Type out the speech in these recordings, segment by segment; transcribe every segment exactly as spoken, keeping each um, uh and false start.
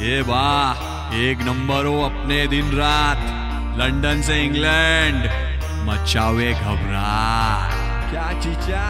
ये वाह, एक नंबर हो अपने दिन रात। लंदन से इंग्लैंड मचावे घबराहट। क्या चीचा?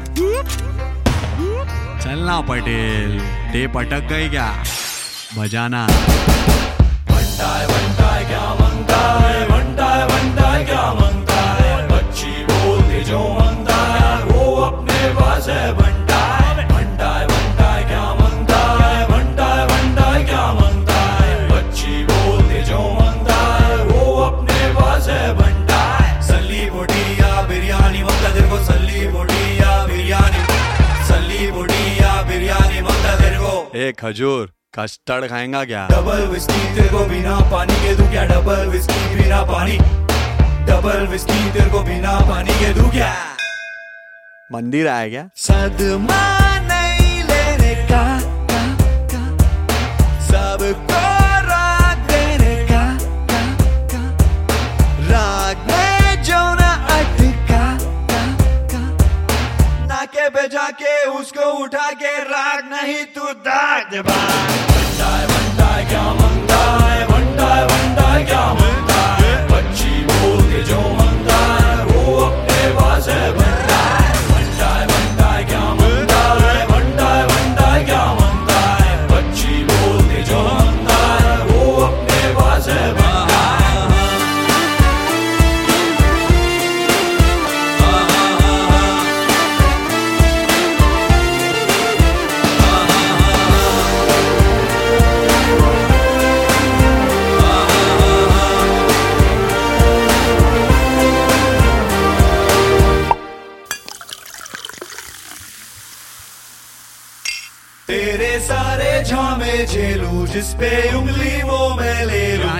चलना पटेल, टेप अटक गई क्या? बजाना। वंटा है वंटा है क्या मांगता है, वंटा है वंटा है क्या मांगता है, बच्ची बोलती जो मांगता है वो अपने पास है। वंटा है वंटा है वंटा है क्या मांगता है, वंटा है वंटा है क्या मांगता है, बच्ची बोलती जो मांगता है वो अपने पास है। वंटा है सल्ली बोटी या बिरयानी मांगता तेरे को, सल्ली बोटी या बिरयानी, सल्ली बोटी या बिरयानी मांगता तेरे को। ए खजूर, कस्टर्ड खाएगा क्या? डबल विस्की तेरे को बिना पानी के दूं क्या, डबल विस्की बिना पानी, डबल विस्की तेरे को बिना पानी के दूं क्या? मंदिर आया क्या? सदमा नहीं लेने का, का, का, सबको राग देने का, का, का, राग में जो ना अटका, का, का, नाके पे जाके उसको उठा के राग नहीं तू दाग दे बाग। वंटा है वंटा है क्या मांगता है, वंटा है वंटा है क्या मांगता है, बच्ची बोलती जो मांगता है वो अपने पास है। वंटा है वंटा है वंटा है क्या मांगता है, वंटा है वंटा है क्या मांगता है, बच्ची बोलती जो मांगता है वो अपने पास है। वंटा है तेरे सारे झामे झेलू, जिस पे उंगली वो मैं ले लूं।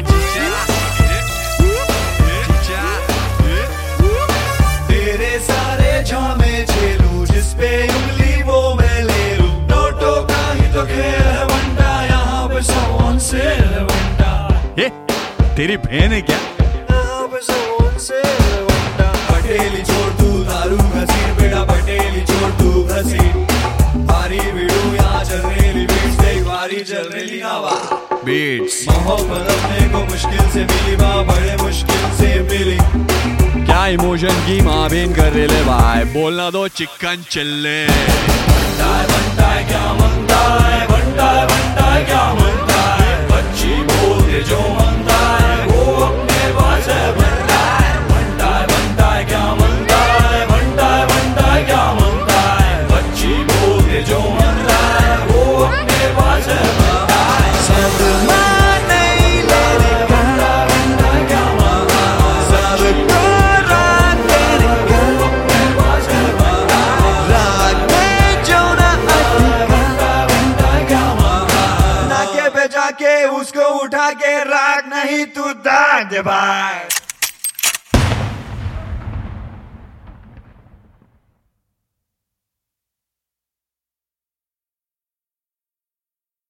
तेरे सारे झामे झेलू, जिस पे उंगली वो मैं ले लूं। नोटों का ही तो खेल है वंटा, यहाँ पे सोन से है वंटा। ये तेरी बहन है क्या? यहाँ पे सोन से है वंटा। पटेली छोड़ तू दारू घसीट बेटा, पटेली छोड़ तू घसीट। भारी वीडू यहाँ चल रही बीट्स, देख भारी चल रही हवा बीट्स। मोहब्बत अपने को मुश्किल से मिली, माँ बड़े मुश्किल से मिली। क्या इमोशन की माँ बहन कर रहे ले भाई, बोलना दो चिकन चिल्ले। वंटा है वंटा है क्या मांगता है, वंटा है वंटा है क्या मांगता है, बच्ची बोलते जो मांगता है वो अपने पास है। वंटा है वंटा है वंटा है क्या मांगता है, वंटा है वंटा है क्या मांगता है, बच्ची बोलते जो मांगता है वो अपने पास है। वंटा है सदमा नहीं लेने का, वंटा है क्या मांगता है, सबको राग देने का अपने पास है। वंटा है राग में जो ना अटका, वंटा है क्या मांगता है, नाके पे जाके उसको उठा के राग नहीं तू दाग दे भाई।